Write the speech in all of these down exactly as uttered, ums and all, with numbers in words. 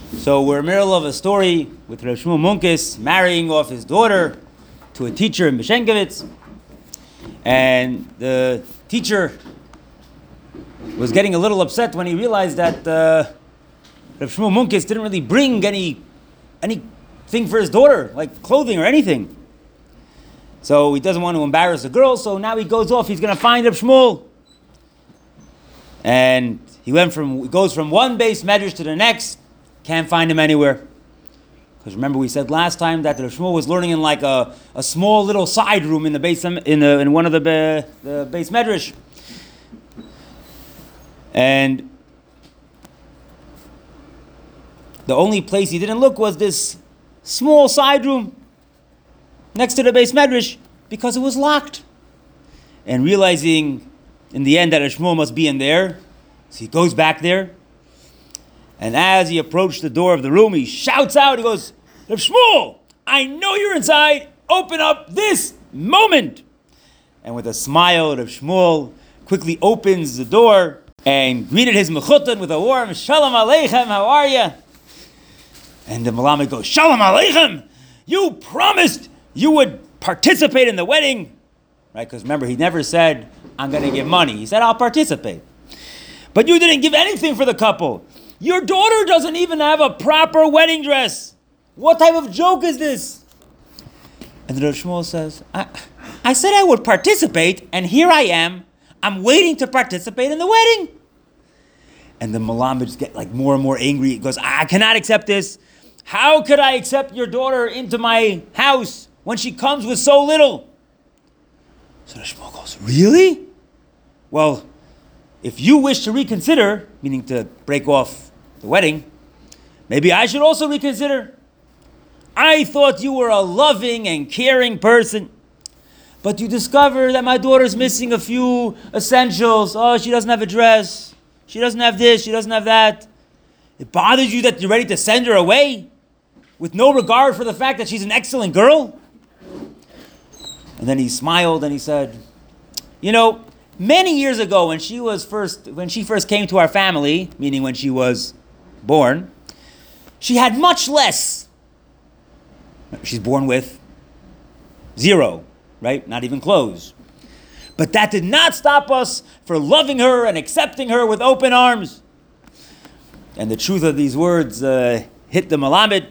So we're in the middle of a story with Rav Shmuel Munkes marrying off his daughter to a teacher in Beshenkovitz. And the teacher was getting a little upset when he realized that uh, Rav Shmuel Munkes didn't really bring any anything for his daughter, like clothing or anything. So he doesn't want to embarrass the girl, so now he goes off, he's going to find Rav Shmuel. And he went from, he goes from one base medrash to the next, can't find him anywhere. Because remember we said last time that Rav Shmuel was learning in like a, a small little side room in the base, in, a, in one of the, be, the base medrash. And the only place he didn't look was this small side room next to the base medrash because it was locked. And realizing in the end that Rav Shmuel must be in there, so he goes back there. And as he approached the door of the room, he shouts out, he goes, Rav Shmuel, I know you're inside. Open up this moment. And with a smile, Rav Shmuel quickly opens the door and greeted his mechutan with a warm Shalom Aleichem, how are you? And the Malamed goes, Shalom Aleichem, you promised you would participate in the wedding. Right, because remember, he never said, I'm going to give money. He said, I'll participate. But you didn't give anything for the couple. Your daughter doesn't even have a proper wedding dress. What type of joke is this? And the Rav Shmuel says, I, I said I would participate, and here I am. I'm waiting to participate in the wedding. And the Malamed get like more and more angry. He goes, I cannot accept this. How could I accept your daughter into my house when she comes with so little? So the Shmuel goes, really? Well, if you wish to reconsider, meaning to break off the wedding, maybe I should also reconsider. I thought you were a loving and caring person, but you discover that my daughter's missing a few essentials. Oh, she doesn't have a dress. She doesn't have this. She doesn't have that. It bothers you that you're ready to send her away with no regard for the fact that she's an excellent girl? And then he smiled and he said, you know, many years ago when she was first, when she first came to our family, meaning when she was born, she had much less. She's born with zero, right? Not even clothes. But that did not stop us for loving her and accepting her with open arms. And the truth of these words uh, hit the Malamed.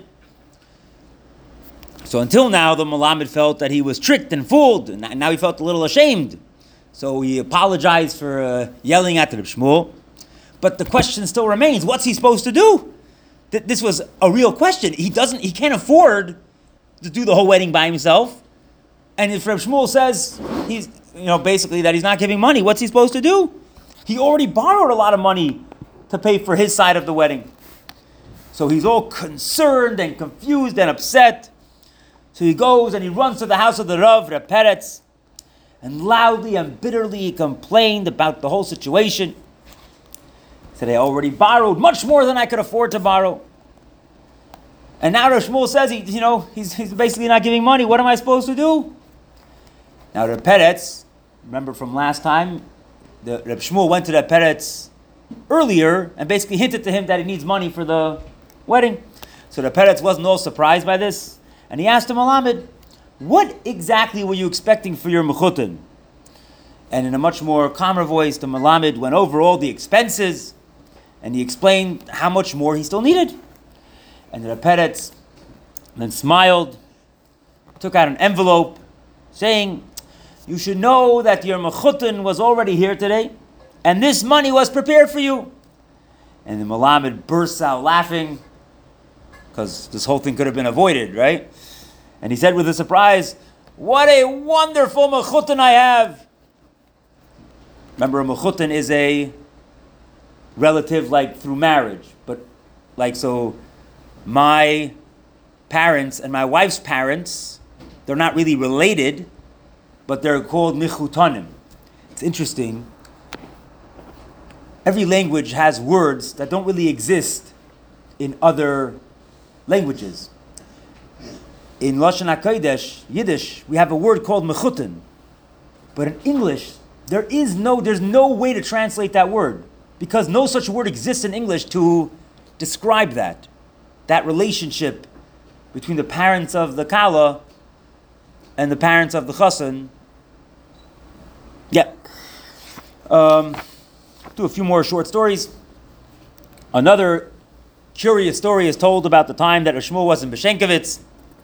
So until now, the Malamed felt that he was tricked and fooled, and now he felt a little ashamed. So he apologized for uh, yelling at the Rav Shmuel. But the question still remains, what's he supposed to do? Th- this was a real question. He doesn't, he can't afford to do the whole wedding by himself. And if Rav Shmuel says he's, you know, basically that he's not giving money, what's he supposed to do? He already borrowed a lot of money to pay for his side of the wedding. So he's all concerned and confused and upset. So he goes and he runs to the house of the Rav, Rav Peretz, and loudly and bitterly he complained about the whole situation. He said, I already borrowed much more than I could afford to borrow. And now Rav Shmuel says, he, you know, he's, he's basically not giving money. What am I supposed to do? Now Rav Peretz, remember from last time, the, Rav Shmuel went to Rav Peretz earlier and basically hinted to him that he needs money for the wedding. So Rav Peretz wasn't all surprised by this. And he asked the Malamed, what exactly were you expecting for your mechutan? And in a much more calmer voice, the Malamed went over all the expenses and he explained how much more he still needed. And the Rav Peretz then smiled, took out an envelope, saying, you should know that your mechutan was already here today, and this money was prepared for you. And the Malamed bursts out laughing, because this whole thing could have been avoided, right? And he said with a surprise, what a wonderful mechutan I have. Remember, a mechutan is a relative like through marriage. But like, so my parents and my wife's parents, they're not really related, but they're called mechutanim. It's interesting. Every language has words that don't really exist in other languages. In Lashon HaKodesh, Yiddish, we have a word called mechutan. But in English, there is no, there's no way to translate that word because no such word exists in English to describe that. that relationship between the parents of the Kala and the parents of the Chassan. Yeah. Um, do a few more short stories. Another curious story is told about the time that Shmuel was in Beshenkovitz.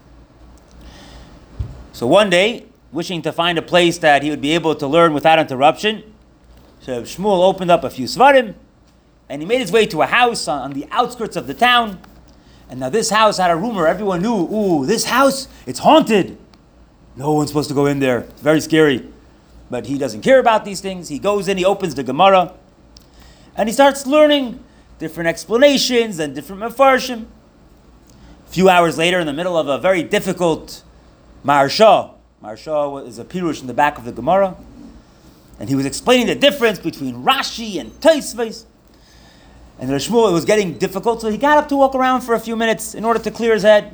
So one day, wishing to find a place that he would be able to learn without interruption, so Shmuel opened up a few svarim, and he made his way to a house on, on the outskirts of the town. And now this house had a rumor. Everyone knew, ooh, this house, it's haunted. No one's supposed to go in there. It's very scary. But he doesn't care about these things. He goes in, he opens the Gemara, and he starts learning different explanations and different mefarshim. A few hours later, in the middle of a very difficult Maharsha, Maharsha is a pirush in the back of the Gemara, and he was explaining the difference between Rashi and Tosfos. And the Shmuel, it was getting difficult, so he got up to walk around for a few minutes in order to clear his head.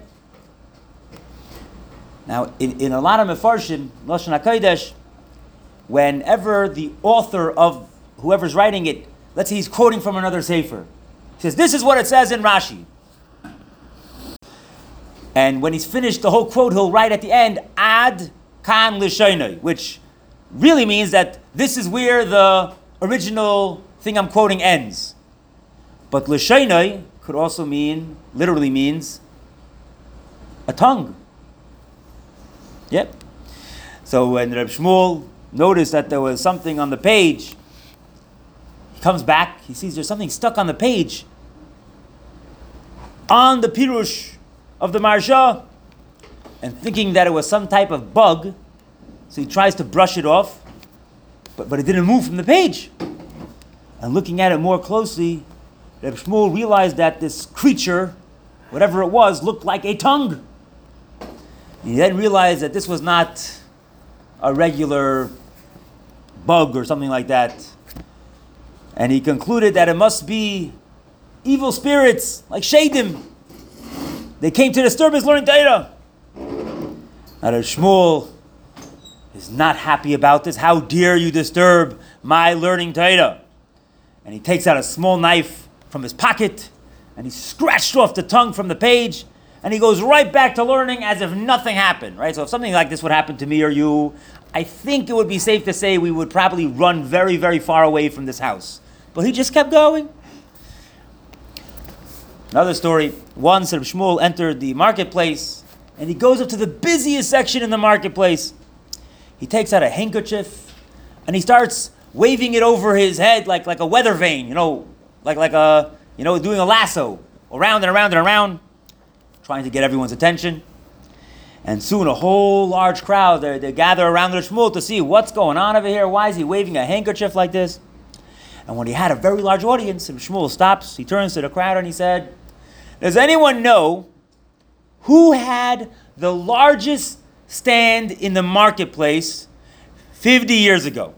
Now, in, in a lot of mefarshim, Lashon HaKodesh, whenever the author of whoever's writing it, let's say he's quoting from another sefer, he says, this is what it says in Rashi. And when he's finished the whole quote, he'll write at the end, Ad Kan Lishaynai, which really means that this is where the original thing I'm quoting ends. But Lishaynai could also mean, literally means, a tongue. Yep. So when Reb Shmuel noticed that there was something on the page, he comes back, he sees there's something stuck on the page, on the pirush of the Maharsha, and thinking that it was some type of bug, so he tries to brush it off, but, but it didn't move from the page. And looking at it more closely, Reb Shmuel realized that this creature, whatever it was, looked like a tongue. He then realized that this was not a regular bug or something like that. And he concluded that it must be evil spirits, like Shadim. They came to disturb his learning Torah. Now Reb Shmuel is not happy about this. How dare you disturb my learning Torah? And he takes out a small knife from his pocket, and he scratched off the tongue from the page, and he goes right back to learning as if nothing happened, right? So if something like this would happen to me or you, I think it would be safe to say we would probably run very, very far away from this house. But he just kept going. Another story, once Reb Shmuel entered the marketplace, and he goes up to the busiest section in the marketplace. He takes out a handkerchief, and he starts waving it over his head like, like a weather vane, you know, like, like a, you know, doing a lasso, around and around and around, trying to get everyone's attention. And soon a whole large crowd, they, they gather around the Shmuel to see what's going on over here. Why is he waving a handkerchief like this? And when he had a very large audience, Shmuel stops, he turns to the crowd and he said, does anyone know who had the largest stand in the marketplace fifty years ago?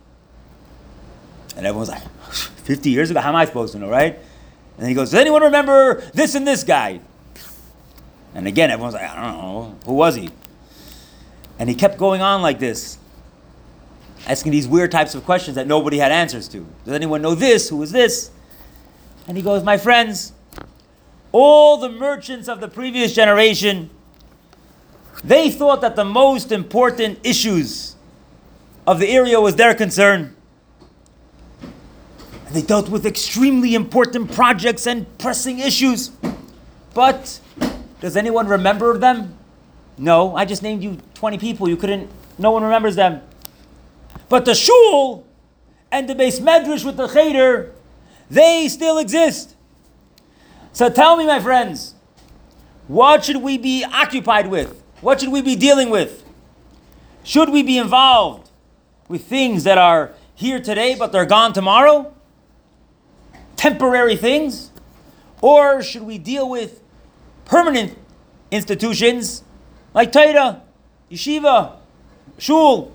And everyone's like, fifty years ago? How am I supposed to know, right? And then he goes, does anyone remember this and this guy? And again, everyone's like, I don't know. Who was he? And he kept going on like this, asking these weird types of questions that nobody had answers to. Does anyone know this? Who is this? And he goes, my friends, all the merchants of the previous generation, they thought that the most important issues of the area was their concern. And they dealt with extremely important projects and pressing issues. But does anyone remember them? No, I just named you twenty people. You couldn't, no one remembers them. But the shul and the Beis Medrash with the cheder, they still exist. So tell me, my friends, what should we be occupied with? What should we be dealing with? Should we be involved with things that are here today but they're gone tomorrow? Temporary things? Or should we deal with permanent institutions like Torah, Yeshiva, Shul?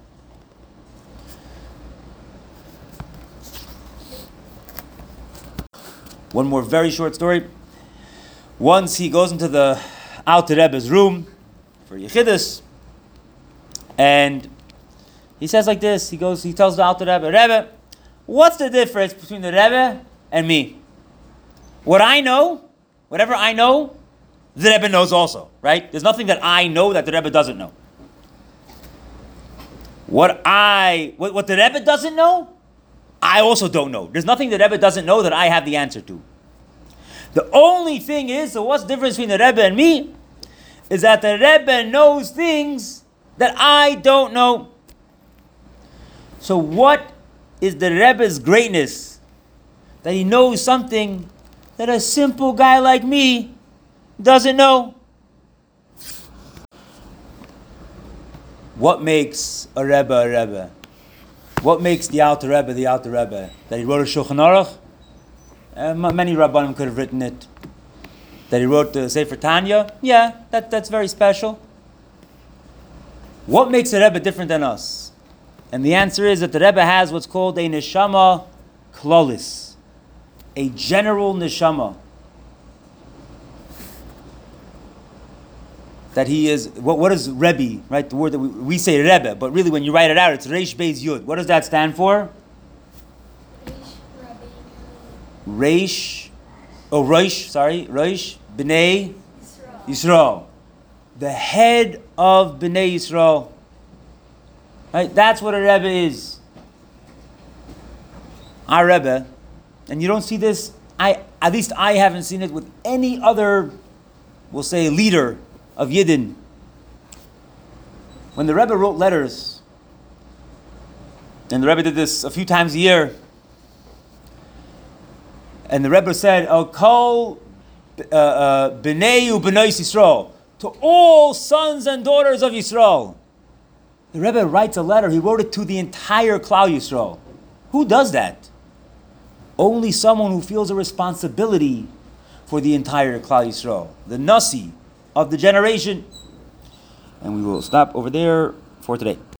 One more very short story. Once he goes into the Alter Rebbe's room for Yechidus, and he says like this, he goes, he tells the Alter Rebbe, Rebbe, what's the difference between the Rebbe and me? What I know, whatever I know, the Rebbe knows also, right? There's nothing that I know that the Rebbe doesn't know. What I, what, what the Rebbe doesn't know, I also don't know. There's nothing the Rebbe doesn't know that I have the answer to. The only thing is, so what's the difference between the Rebbe and me? Is that the Rebbe knows things that I don't know. So what is the Rebbe's greatness? That he knows something that a simple guy like me doesn't know. What makes a Rebbe a Rebbe? What makes the Alter Rebbe the Alter Rebbe? That he wrote a Shulchan Aruch? Uh, many Rabbanim could have written it. That he wrote the Sefer Tanya? Yeah, that, that's very special. What makes a Rebbe different than us? And the answer is that the Rebbe has what's called a neshama klolis, a general neshama. That he is, what, what is Rebbe, right? The word that we, we say Rebbe, but really when you write it out, it's Reish Beis Yud. What does that stand for? Reish, oh, Reish, sorry, Reish, B'nai Yisrael. Yisrael. The head of B'nai Yisrael. Right? That's what a Rebbe is. Our Rebbe, and you don't see this, I at least I haven't seen it with any other, we'll say, leader of Yidden. When the Rebbe wrote letters, and the Rebbe did this a few times a year, and the Rebbe said, "Oh, kol b'nei u'b'nai Yisrael," to all sons and daughters of Yisrael. The Rebbe writes a letter. He wrote it to the entire Klal Yisrael. Who does that? Only someone who feels a responsibility for the entire Klal Yisrael, the Nasi of the generation. And we will stop over there for today.